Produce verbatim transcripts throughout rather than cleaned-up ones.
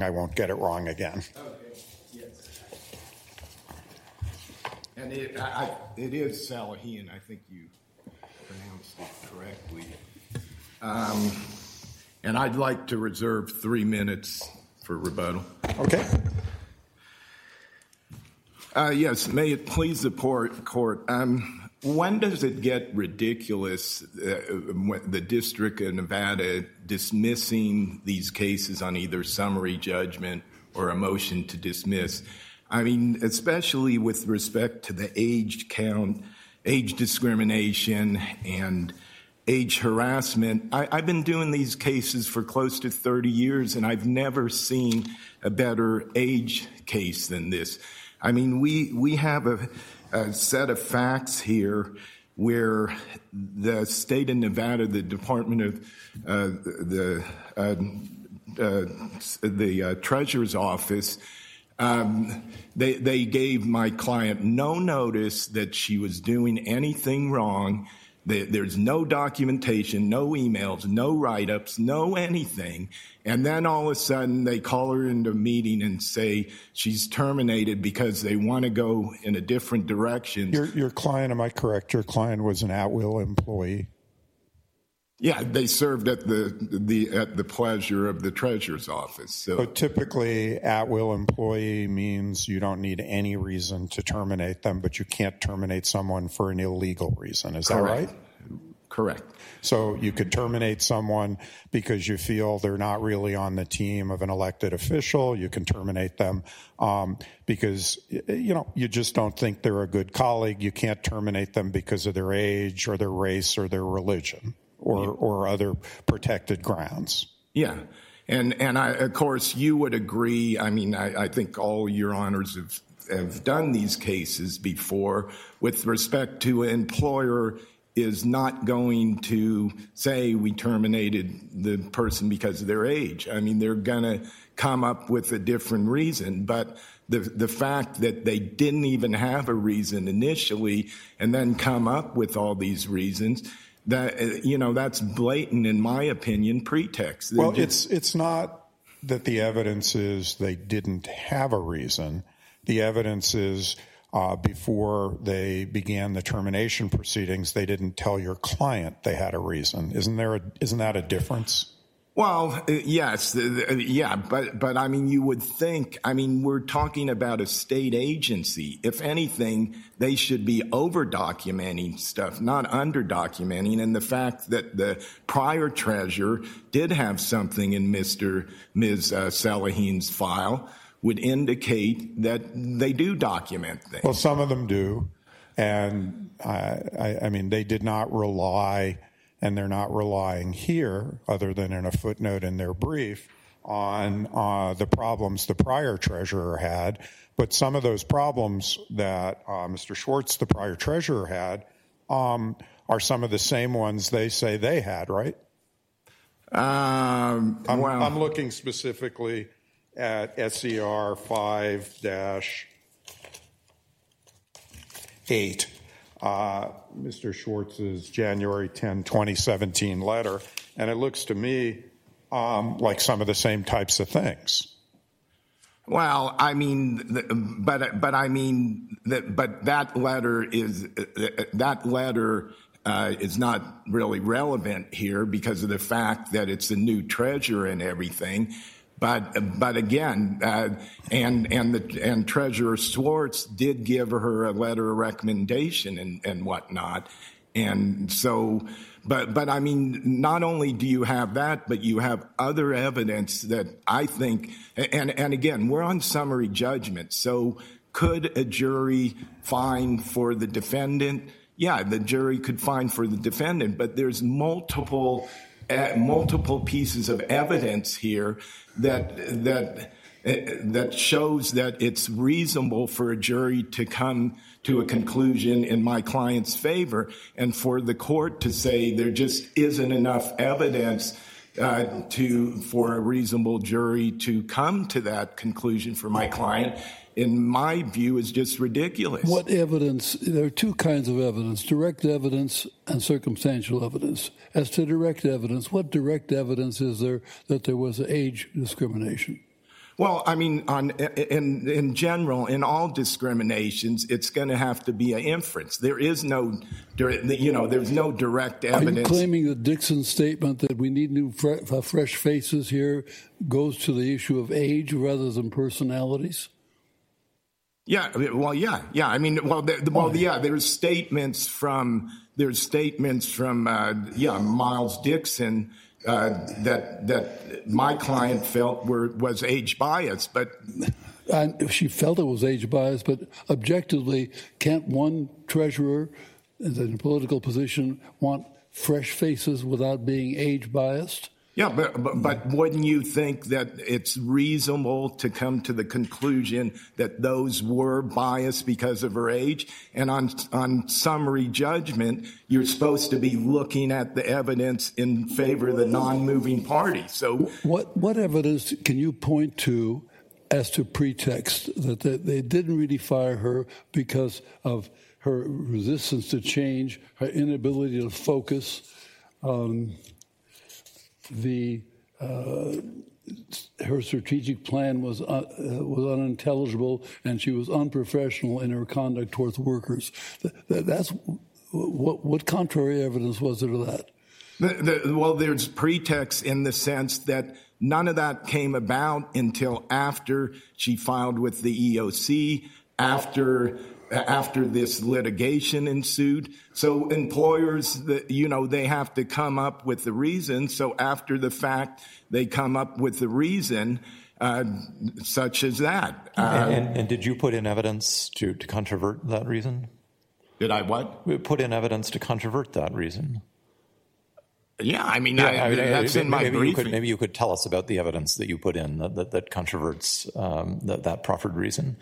I won't get it wrong again. Okay, yes. And it, I, it is Salehin. I think you pronounced it correctly. Um, and I'd like to reserve three minutes for rebuttal. Okay. Uh, yes, may it please the court. Um, when does it get ridiculous, uh, the District of Nevada dismissing these cases on either summary judgment or a motion to dismiss? I mean, especially with respect to the age count, age discrimination, and age harassment. I, I've been doing these cases for close to thirty years, and I've never seen a better age case than this. I mean, we we have a, a set of facts here where the state of Nevada, the Department of uh, the uh, uh, the uh, Treasurer's Office, um, they they gave my client no notice that she was doing anything wrong. There's no documentation, no emails, no write-ups, no anything. And then all of a sudden they call her into a meeting and say she's terminated because they want to go in a different direction. Your, your client, am I correct? Your client was an at-will employee? Yeah, they served at the the at the pleasure of the Treasurer's Office. So, so typically, at-will employee means you don't need any reason to terminate them, but you can't terminate someone for an illegal reason. Is correct. that right? Correct. So you could terminate someone because you feel they're not really on the team of an elected official. You can terminate them um, because, you know, you just don't think they're a good colleague. You can't terminate them because of their age or their race or their religion. Or, or other protected grounds. Yeah. And, and I, of course, you would agree. I mean, I, I think all your honors have, have done these cases before with respect to an employer is not going to say we terminated the person because of their age. I mean, they're going to come up with a different reason. But the the fact that they didn't even have a reason initially and then come up with all these reasons, that, you know, that's blatant, in my opinion, pretext. Well, just... it's it's not that the evidence is they didn't have a reason. The evidence is uh, before they began the termination proceedings, they didn't tell your client they had a reason. Isn't there a, isn't that a difference? Well, yes, yeah, but but I mean, you would think, I mean, we're talking about a state agency. If anything, they should be over-documenting stuff, not under-documenting. And the fact that the prior treasurer did have something in Mister Miz Uh, Salehin's file would indicate that they do document things. Well, some of them do. And, uh, I, I mean, they did not rely... and they're not relying here, other than in a footnote in their brief, on uh, the problems the prior treasurer had. But some of those problems that uh, Mister Schwartz, the prior treasurer, had um, are some of the same ones they say they had, right? Um, I'm, well, I'm looking specifically at S E R five dash eight. Uh, Mister Schwartz's January tenth, twenty seventeen letter, and it looks to me um, like some of the same types of things. Well, I mean, but but I mean, that, but that letter is that letter uh, is not really relevant here because of the fact that it's a new treasurer and everything. But but again, uh, and and the and Treasurer Schwartz did give her a letter of recommendation and, and whatnot, and so. But but I mean, not only do you have that, but you have other evidence that I think, and and again, we're on summary judgment. So could a jury find for the defendant? Yeah, the jury could find for the defendant, but there's multiple. Uh, multiple pieces of evidence here that that uh, that shows that it's reasonable for a jury to come to a conclusion in my client's favor, and for the court to say there just isn't enough evidence uh, to for a reasonable jury to come to that conclusion for my client, in my view, is just ridiculous. What evidence? There are two kinds of evidence, direct evidence and circumstantial evidence. As to direct evidence, what direct evidence is there that there was age discrimination? Well, I mean, on in in general, in all discriminations, it's going to have to be an inference. There is no, you know, there's no direct evidence. Are you claiming that Dixon's statement that we need new fre- fresh faces here goes to the issue of age rather than personalities? Yeah, well, yeah, yeah. I mean, well, the, well, yeah. There's statements from there's statements from uh, yeah Miles Dixon. Uh, that that my client felt were was age biased, but and she felt it was age biased. But objectively, can't one treasurer in a political position want fresh faces without being age biased? Yeah, but, but but wouldn't you think that it's reasonable to come to the conclusion that those were biased because of her age? And on on summary judgment, you're supposed to be looking at the evidence in favor of the non-moving party. So, what what evidence can you point to as to pretext that they, they didn't really fire her because of her resistance to change, her inability to focus? Um, The uh, her strategic plan was uh, was unintelligible, and she was unprofessional in her conduct towards workers. That, that's what what contrary evidence was there to that? The, the, well, there's pretext in the sense that none of that came about until after she filed with the E O C, after. after this litigation ensued. So employers, you know, they have to come up with the reason. So after the fact, they come up with the reason uh, such as that. Uh, and, and, and did you put in evidence to, to controvert that reason? Did I what? Put in evidence to controvert that reason. Yeah, I mean, yeah, I, I mean that's maybe, in my maybe briefing. You could, maybe you could tell us about the evidence that you put in that, that, that controverts um, that, that proffered reason.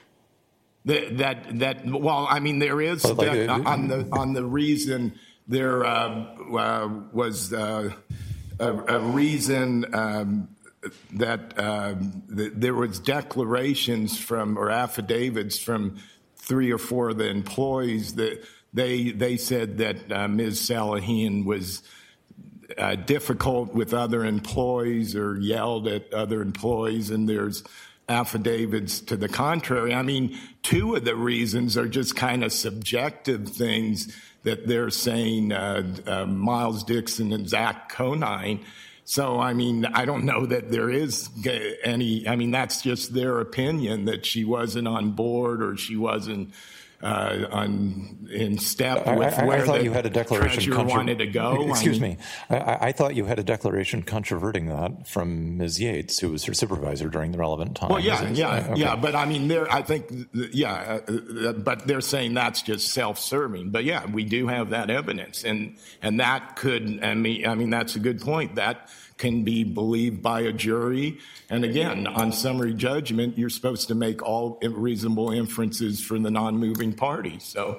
That, that that well, I mean, there is like, that, uh, on the on the reason there uh, uh, was uh, a, a reason um, that um, th- there was declarations from or affidavits from three or four of the employees that they they said that uh, Miz Salahian was uh, difficult with other employees or yelled at other employees, and there's affidavits to the contrary. I mean, two of the reasons are just kind of subjective things that they're saying, uh, uh, Miles Dixon and Zach Conine. So, I mean, I don't know that there is any, I mean, that's just their opinion that she wasn't on board or she wasn't uh, on in step with I, I, where I thought the you had a declaration treasurer contro- wanted to go. Excuse I mean, me. I, I thought you had a declaration controverting that from Miz Yates, who was her supervisor during the relevant time. Well, yeah, it, yeah, okay. yeah. But I mean, there. I think, yeah. Uh, but they're saying that's just self-serving. But yeah, we do have that evidence, and and that could. I mean, I mean, that's a good point. That can be believed by a jury. And again, on summary judgment, you're supposed to make all reasonable inferences from the non-moving party. So,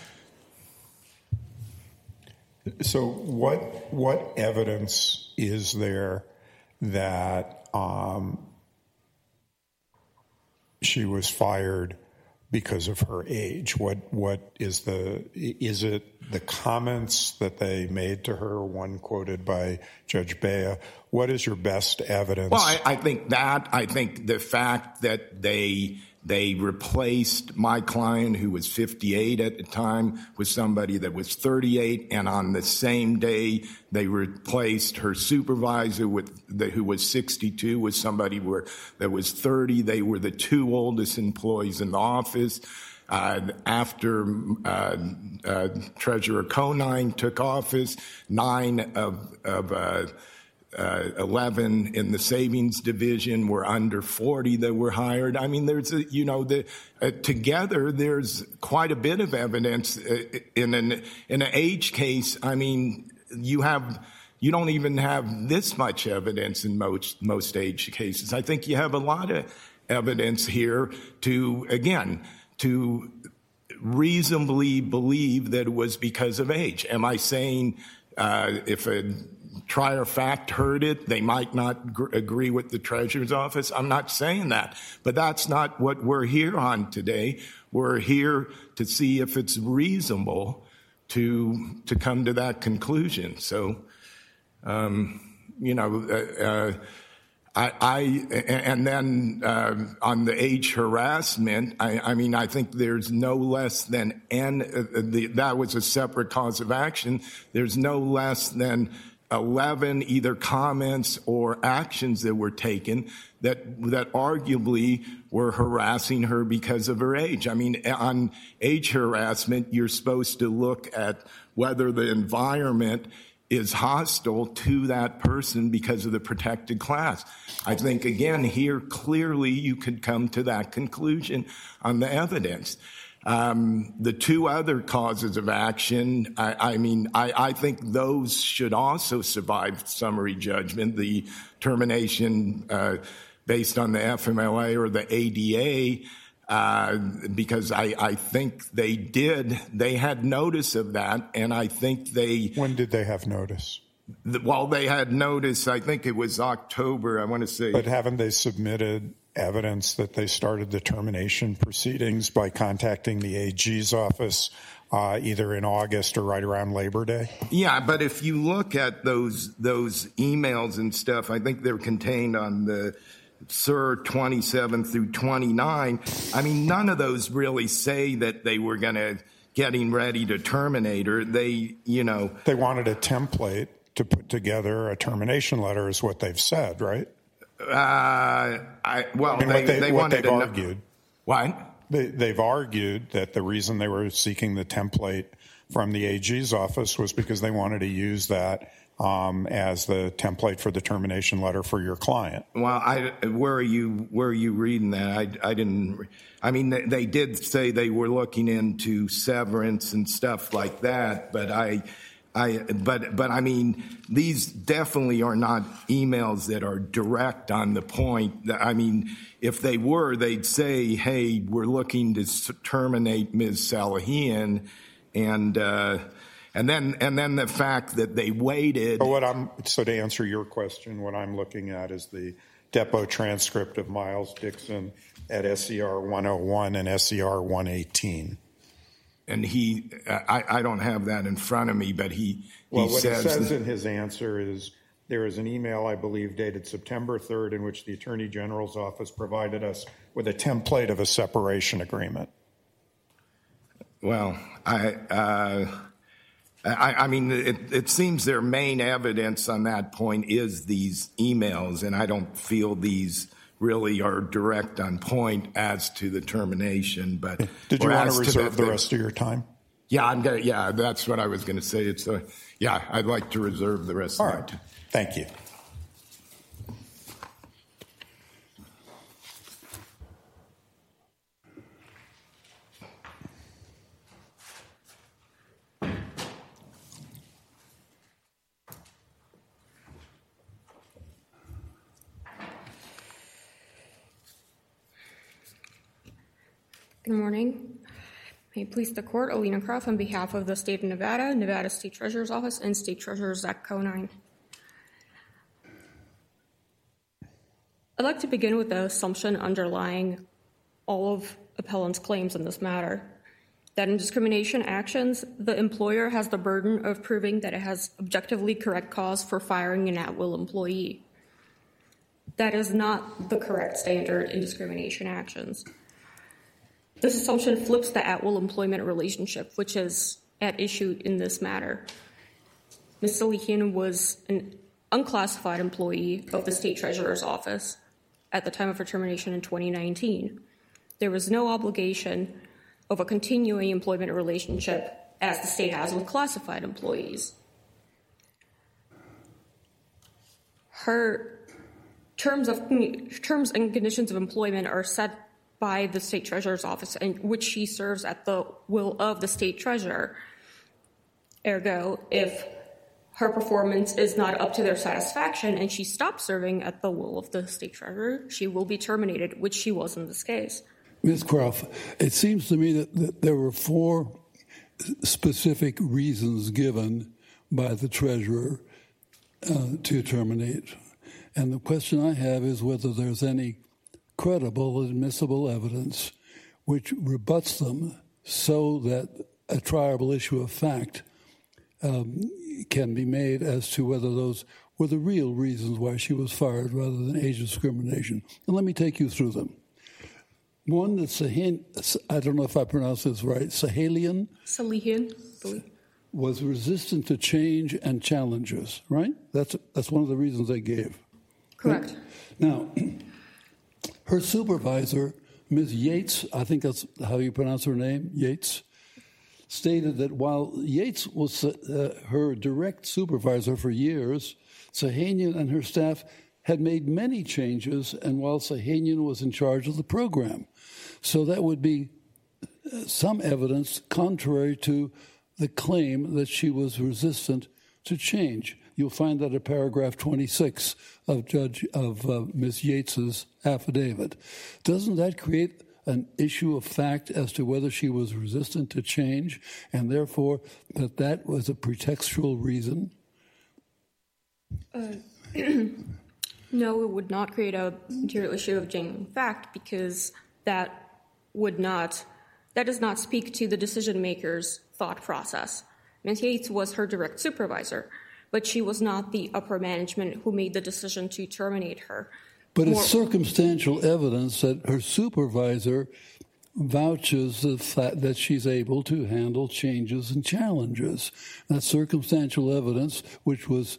so what what evidence is there that um, she was fired because of her age? What what is the is it the comments that they made to her? One quoted by Judge Bea. What is your best evidence? Well, I, I think that I think the fact that they they replaced my client, who was fifty-eight at the time, with somebody that was thirty-eight, and on the same day they replaced her supervisor with the, who was sixty-two with somebody where, that was thirty. They were the two oldest employees in the office. Uh, after uh, uh, Treasurer Conine took office, nine of, of uh, uh, eleven in the savings division were under forty that were hired. I mean, there's a, you know, the, uh, together there's quite a bit of evidence uh, in an in an age case. I mean, you have. You don't even have this much evidence in most most age cases. I think you have a lot of evidence here to, again, to reasonably believe that it was because of age. Am I saying uh, if a trier of fact heard it, they might not gr- agree with the Treasurer's office? I'm not saying that. But that's not what we're here on today. We're here to see if it's reasonable to to come to that conclusion. So, um, you know, uh, uh, I, I and then uh, on the age harassment, I, I mean, I think there's no less than n. Uh, the, that was a separate cause of action. There's no less than eleven either comments or actions that were taken that that arguably were harassing her because of her age. I mean, on age harassment, you're supposed to look at whether the environment is hostile to that person because of the protected class. I think, again, here clearly you could come to that conclusion on the evidence. Um, the two other causes of action, I, I mean, I, I think those should also survive summary judgment. The termination uh, based on the F M L A or the A D A, uh, because I, I think they did, they had notice of that, and I think they... When did they have notice? The, well, they had notice, I think it was October, I want to say... But haven't they submitted evidence that they started the termination proceedings by contacting the A G's office uh, either in August or right around Labor Day? Yeah, but if you look at those those emails and stuff, I think they're contained on the S I R twenty-seven through twenty-nine. I mean, none of those really say that they were going to getting ready to terminate her. They, you know... They wanted a template to put together a termination letter is what they've said, right? Uh, I, well, I mean, they, what they, they what wanted they've to argued. What? They, they've argued that the reason they were seeking the template from the A G's office was because they wanted to use that um, as the template for the termination letter for your client. Well, I, where are you? Where are you reading that? I, I didn't. I mean, they, they did say they were looking into severance and stuff like that, but I. I, but, but I mean, these definitely are not emails that are direct on the point. I mean, if they were, they'd say, hey, we're looking to terminate Miz Salahian. And, uh, and then, and then the fact that they waited. So what I'm, so to answer your question, what I'm looking at is the depot transcript of Miles Dixon at S E R one oh one and S E R one eighteen. And he, I, I don't have that in front of me, but he, he well, what says, he says that, in his answer is there is an email, I believe, dated September third in which the Attorney General's office provided us with a template of a separation agreement. Well, I, uh, I, I mean, it, it seems their main evidence on that point is these emails, and I don't feel these really are direct on point as to the termination. But did you want to reserve to the, the rest of your time? Yeah, I'm gonna. Yeah, that's what I was going to say. It's a, yeah, I'd like to reserve the rest All of right. my time. Thank you. Good morning. May it please the court, Alina Croft on behalf of the state of Nevada, Nevada State Treasurer's Office, and State Treasurer Zach Conine. I'd like to begin with the assumption underlying all of appellant's claims in this matter, that in discrimination actions, the employer has the burden of proving that it has objectively correct cause for firing an at-will employee. That is not the correct standard in discrimination actions. This assumption flips the at-will employment relationship, which is at issue in this matter. Miz Salahian was an unclassified employee of the State Treasurer's Office at the time of her termination in twenty nineteen. There was no obligation of a continuing employment relationship as the state has with classified employees. Her terms of terms and conditions of employment are set by the State Treasurer's Office, in which she serves at the will of the State Treasurer. Ergo, if her performance is not up to their satisfaction and she stops serving at the will of the State Treasurer, she will be terminated, which she was in this case. Miz Croft, it seems to me that, that there were four specific reasons given by the Treasurer uh, to terminate. And the question I have is whether there's any credible, admissible evidence which rebuts them so that a triable issue of fact um, can be made as to whether those were the real reasons why she was fired rather than age discrimination. And let me take you through them. One, that Sahin, I don't know if I pronounce this right, Sahelian? Salihian. Was resistant to change and challenges, right? That's that's one of the reasons they gave. Correct. Right? Now, her supervisor, Miz Yates, I think that's how you pronounce her name, Yates, stated that while Yates was uh, her direct supervisor for years, Sahanian and her staff had made many changes, and while Sahanian was in charge of the program. So that would be some evidence contrary to the claim that she was resistant to change. You'll find that at paragraph twenty-six of Judge of uh, Miz Yates's affidavit. Doesn't that create an issue of fact as to whether she was resistant to change, and therefore that that was a pretextual reason? Uh, no, it would not create a material issue of genuine fact, because that would not, that does not speak to the decision maker's thought process. Miz Yates was her direct supervisor, but she was not the upper management who made the decision to terminate her. But More, it's circumstantial evidence that her supervisor vouches the fact that she's able to handle changes and challenges. That's circumstantial evidence which was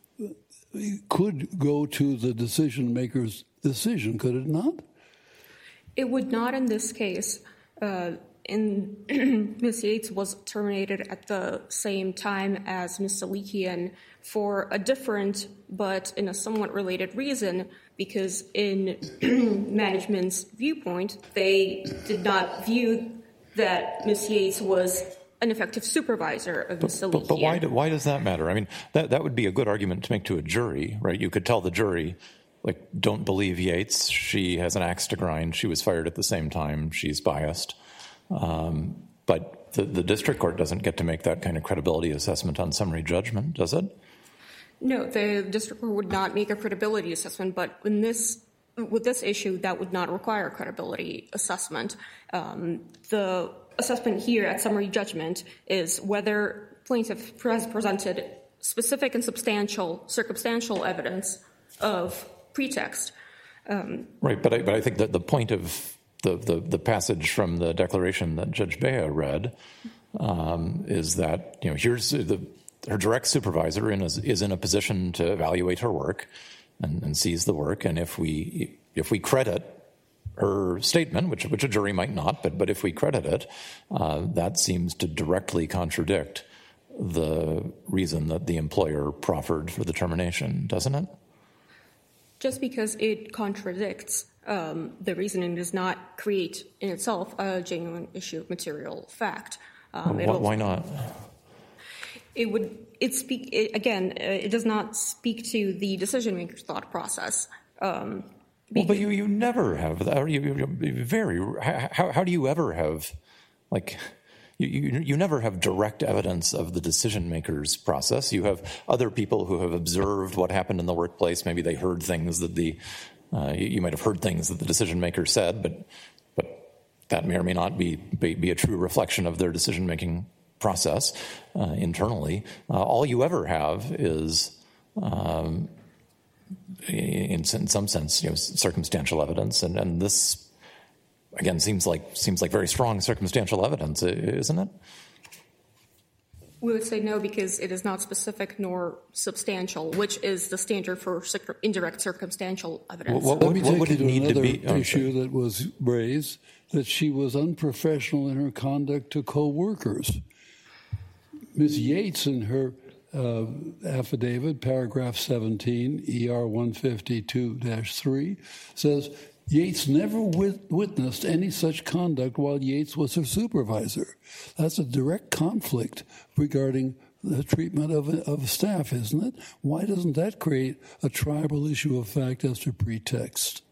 could go to the decision maker's decision, could it not? It would not in this case. Uh, in Miz Yates was terminated at the same time as Miz Salihian for a different but in a somewhat related reason, because in management's viewpoint, they did not view that Miz Yates was an effective supervisor of Miz Salihian. But, but why, do, why does that matter? I mean, that, that would be a good argument to make to a jury, right? You could tell the jury, like, don't believe Yates. She has an axe to grind. She was fired at the same time. She's biased. Um, but the, the district court doesn't get to make that kind of credibility assessment on summary judgment, does it? No, the district court would not make a credibility assessment, but in this, with this issue, that would not require a credibility assessment. Um, the assessment here at summary judgment is whether plaintiff has presented specific and substantial circumstantial evidence of pretext. Um, right, but I, but I think that the point of the, the, the passage from the declaration that Judge Bea read um, is that, you know, here's the her direct supervisor in is, is in a position to evaluate her work and, and sees the work, and if we if we credit her statement, which which a jury might not, but but if we credit it, uh, that seems to directly contradict the reason that the employer proffered for the termination, doesn't it? Just because it contradicts um, the reasoning does not create in itself a genuine issue of material fact. Um, well, why not? It would. It speak it, again. Uh, it does not speak to the decision maker's thought process. Um, well, but you, you never have that. You, you very. How, how do you ever have, like, you, you you never have direct evidence of the decision maker's process. You have other people who have observed what happened in the workplace. Maybe they heard things that the uh, you, you might have heard things that the decision maker said, but but that may or may not be be, be a true reflection of their decision making process uh, internally. Uh, all you ever have is, um, in, in some sense, you know, circumstantial evidence, and, and this again seems like seems like very strong circumstantial evidence, isn't it? We would say no, because it is not specific nor substantial, which is the standard for indirect circumstantial evidence. What, what, Let me take what would you it to need another to be? Oh, issue sorry. that was raised, that she was unprofessional in her conduct to co-workers. Miz Yates, in her uh, affidavit, paragraph seventeen, E R one fifty-two dash three, says Yates never wit- witnessed any such conduct while Yates was her supervisor. That's a direct conflict regarding the treatment of, of staff, isn't it? Why doesn't that create a tribal issue of fact as to pretext?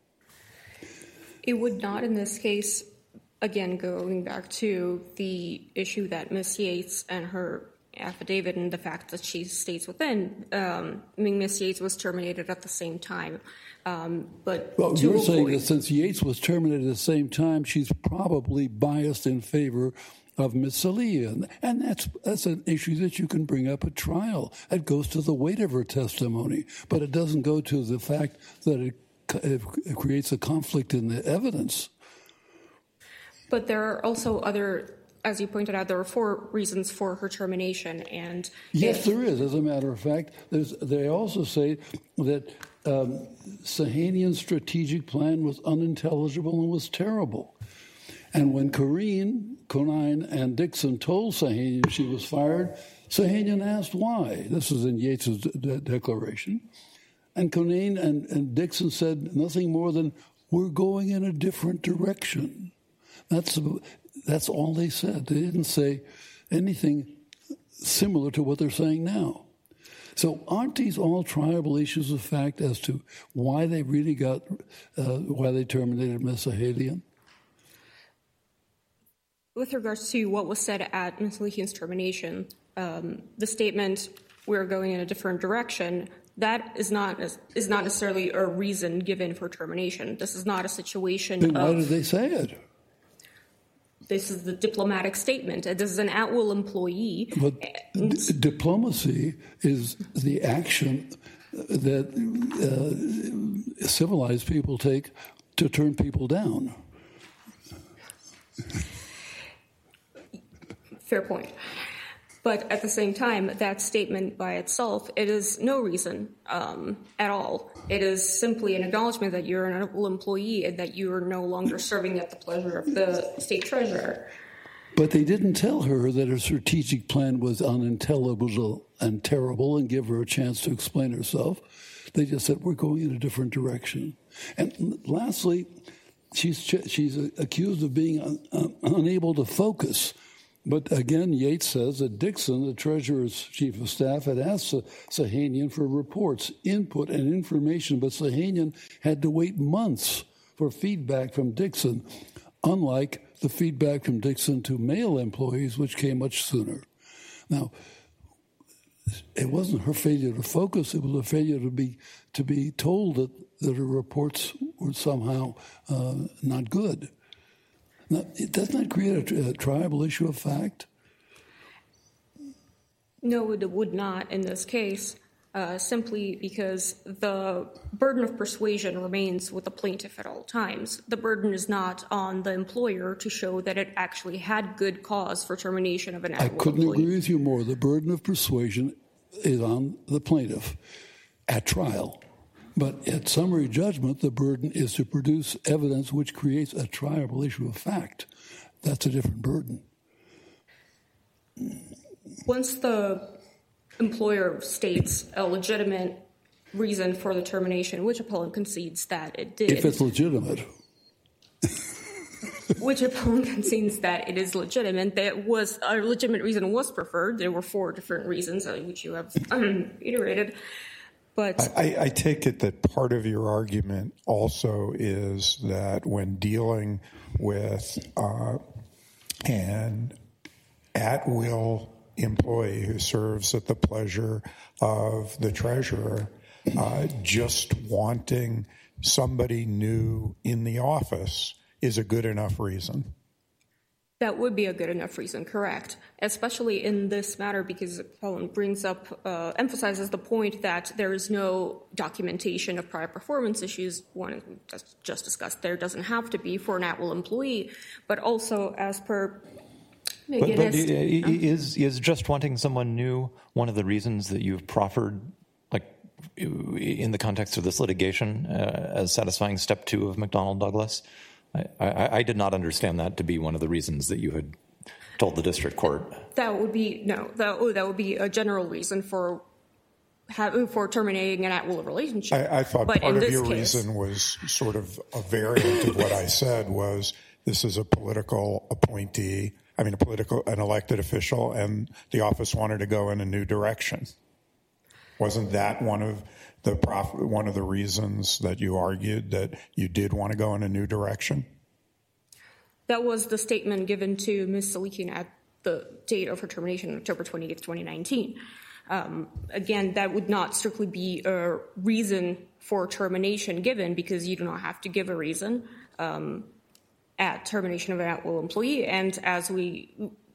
It would not in this case. Again, going back to the issue that Miz Yates and her affidavit and the fact that she states within, um, I mean, Miz Yates was terminated at the same time. Um, but well, you're saying that since Yates was terminated at the same time, she's probably biased in favor of Miss Celia. And that's that's an issue that you can bring up at trial. It goes to the weight of her testimony, but it doesn't go to the fact that it, it creates a conflict in the evidence. But there are also other, as you pointed out, there are four reasons for her termination. And yes, if, there is. As a matter of fact, there's, they also say that um, Sahanian's strategic plan was unintelligible and was terrible. And when Corrine, Conine, and Dixon told Sahanian she was fired, Sahanian asked why. This is in Yates's de- declaration. And Conine and, and Dixon said nothing more than, we're going in a different direction. That's, that's all they said. They didn't say anything similar to what they're saying now. So aren't these all triable issues of fact as to why they really got, uh, why they terminated Miss Sahanian? With regards to what was said at Miz Salehian's termination, um, the statement, we're going in a different direction, that is not is not necessarily a reason given for termination. This is not a situation then of... why did they say it? This is the diplomatic statement. This is an at-will employee. But d- diplomacy is the action that uh, civilized people take to turn people down. Fair point. But at the same time, that statement by itself, it is no reason um, at all. It is simply an acknowledgement that you're an employee and that you are no longer serving at the pleasure of the state treasurer. But they didn't tell her that her strategic plan was unintelligible and terrible and give her a chance to explain herself. They just said, we're going in a different direction. And lastly, she's she's accused of being un, un, unable to focus. But again, Yates says that Dixon, the treasurer's chief of staff, had asked Sahanian for reports, input, and information, but Sahanian had to wait months for feedback from Dixon, unlike the feedback from Dixon to male employees, which came much sooner. Now, it wasn't her failure to focus, it was a failure to be to be told that, that her reports were somehow uh, not good. Now, it doesn't that create a, a triable issue of fact? No, it would not in this case, uh, simply because the burden of persuasion remains with the plaintiff at all times. The burden is not on the employer to show that it actually had good cause for termination of an at-will I couldn't employee. agree with you more. The burden of persuasion is on the plaintiff at trial. But at summary judgment, the burden is to produce evidence which creates a triable issue of fact. That's a different burden. Once the employer states a legitimate reason for the termination, which appellant concedes that it did. If it's legitimate. Which appellant concedes that it is legitimate. That was a legitimate reason was preferred. There were four different reasons, which you have um, iterated. But I, I take it that part of your argument also is that when dealing with uh, an at-will employee who serves at the pleasure of the treasurer, uh, just wanting somebody new in the office is a good enough reason. that would be a good enough reason, correct, especially in this matter because Appellant brings up, uh, emphasizes the point that there is no documentation of prior performance issues. One just discussed there doesn't have to be for an at-will employee, but also as per McGinnis. But, but is, is just wanting someone new one of the reasons that you've proffered, like in the context of this litigation, uh, as satisfying step two of McDonnell Douglas? I, I, I did not understand that to be one of the reasons that you had told the district court. That would be no. That oh, that would be a general reason for having for terminating an at-will relationship. I, I thought but part in of this your case, reason was sort of a variant of what I said was this is a political appointee. I mean, a political, an elected official, and the office wanted to go in a new direction. Wasn't that one of the prof, one of the reasons that you argued that you did want to go in a new direction? That was the statement given to Miz Salehian at the date of her termination, October twenty-eighth, twenty nineteen. Um, again, that would not strictly be a reason for termination given because you do not have to give a reason um, at termination of an at-will employee. And as we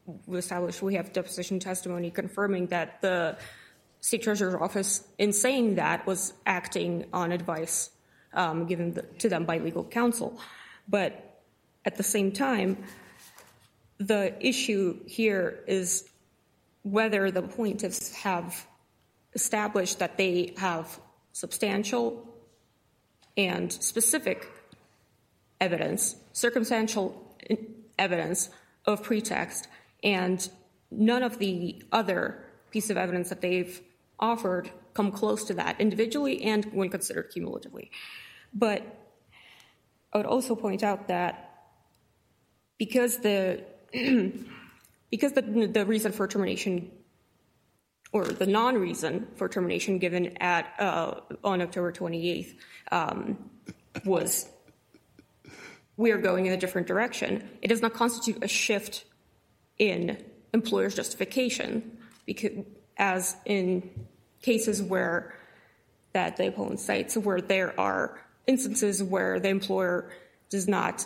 we established we have deposition testimony confirming that the State Treasurer's Office, in saying that, was acting on advice um, given the, to them by legal counsel. But at the same time, the issue here is whether the plaintiffs have established that they have substantial and specific evidence, circumstantial evidence of pretext, and none of the other piece of evidence that they've offered come close to that individually and when considered cumulatively. But I would also point out that because the because the, the reason for termination, or the non-reason for termination given at uh, on October twenty-eighth um, was we are going in a different direction, it does not constitute a shift in employer's justification, because as in cases where that the opponent cites, where there are instances where the employer does not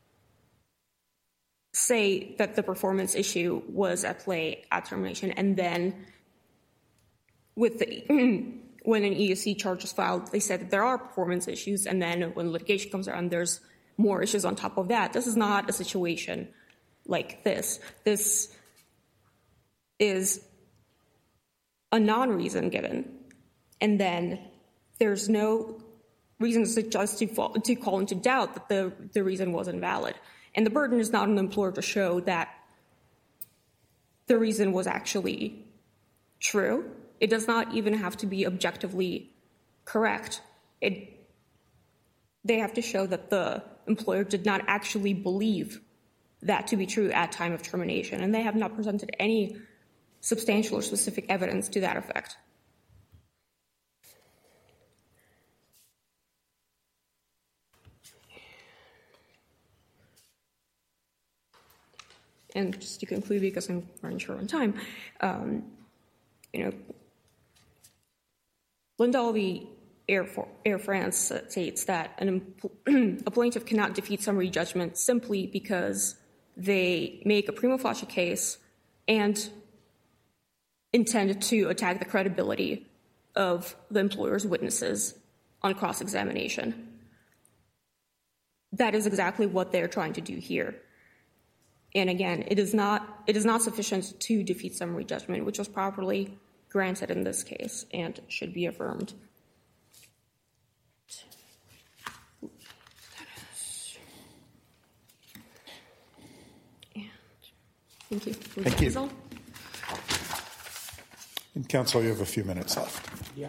say that the performance issue was at play at termination, and then with the when an E E O C charge is filed, they said that there are performance issues, and then when litigation comes around, there's more issues on top of that. This is not a situation like this. This is a non-reason given, and then there's no reason to suggest to, fall, to call into doubt that the, the reason was invalid. And the burden is not on the employer to show that the reason was actually true. It does not even have to be objectively correct. It, they have to show that the employer did not actually believe that to be true at time of termination, and they have not presented any substantial or specific evidence to that effect. And just to conclude, because I'm running short on time, um, you know, Lindahl v. Air, For- Air France states that an empl- a plaintiff cannot defeat summary judgment simply because they make a prima facie case and intend to attack the credibility of the employer's witnesses on cross-examination. That is exactly what they're trying to do here. And again, it is not it is not sufficient to defeat summary judgment, which was properly granted in this case and should be affirmed. And thank you. Thank you. And counsel, you have a few minutes left. Yeah.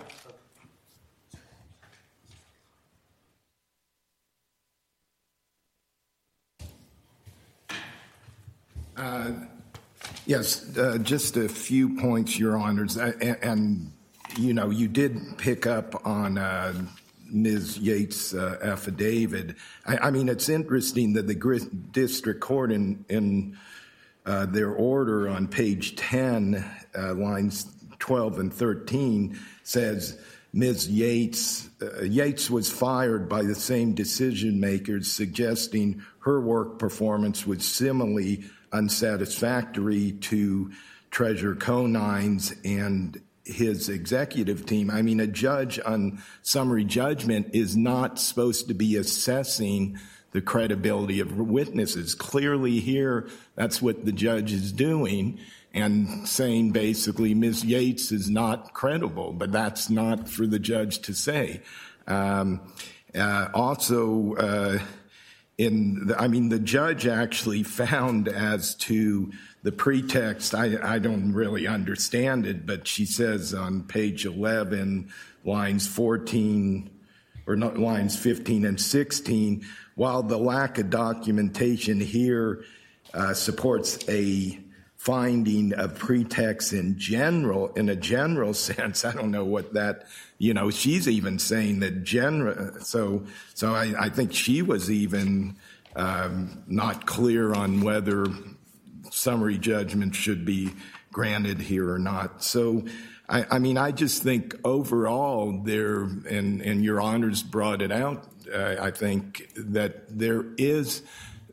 Uh, yes, uh, just a few points, Your Honors. Uh, and, and, you know, you did pick up on uh, Miz Yates' uh, affidavit. I, I mean, it's interesting that the Gr- district court in, in uh, their order on page ten, uh, lines twelve and thirteen, says Miz Yates, uh, Yates was fired by the same decision makers, suggesting her work performance was similarly unsatisfactory to Treasurer Conine's and his executive team. I mean, a judge on summary judgment is not supposed to be assessing the credibility of witnesses. Clearly here, that's what the judge is doing and saying basically Miz Yates is not credible, but that's not for the judge to say. Um, uh, also, uh, In the, I mean, the judge actually found as to the pretext, I, I don't really understand it, but she says on page eleven, lines fourteen, or not, lines fifteen and sixteen, while the lack of documentation here uh, supports a finding of pretext in general, in a general sense, I don't know what that, you know, she's even saying that general, so, so I, I think she was even um, not clear on whether summary judgment should be granted here or not. So, I, I mean, I just think overall there, and, and Your Honors brought it out, uh, I think that there is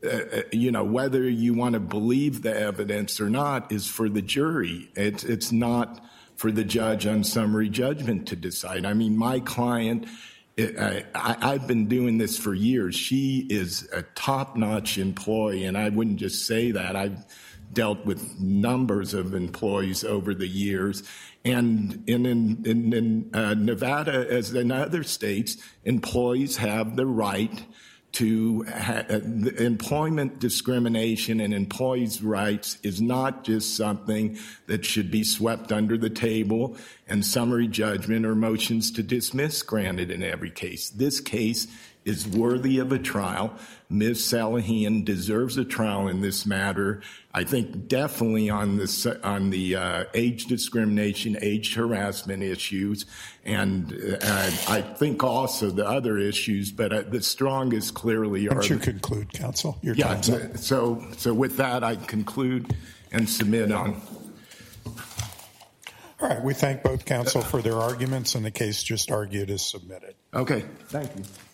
uh, you know, whether you want to believe the evidence or not is for the jury. It's, it's not for the judge on summary judgment to decide. I mean, my client, I, I've been doing this for years. She is a top-notch employee, and I wouldn't just say that. I've dealt with numbers of employees over the years. And in, in, in, in uh, Nevada, as in other states, employees have the right to ha- employment discrimination, and employees' rights is not just something that should be swept under the table and summary judgment or motions to dismiss granted in every case. This case is worthy of a trial. Miz Salahian deserves a trial in this matter. I think definitely on the on the uh, age discrimination, age harassment issues, and uh, I think also the other issues. But uh, the strongest clearly are. Why don't you conclude, counsel? Your yeah. time's up. So so with that, I conclude and submit on. All right. We thank both counsel for their arguments, and the case just argued is submitted. Okay. Thank you.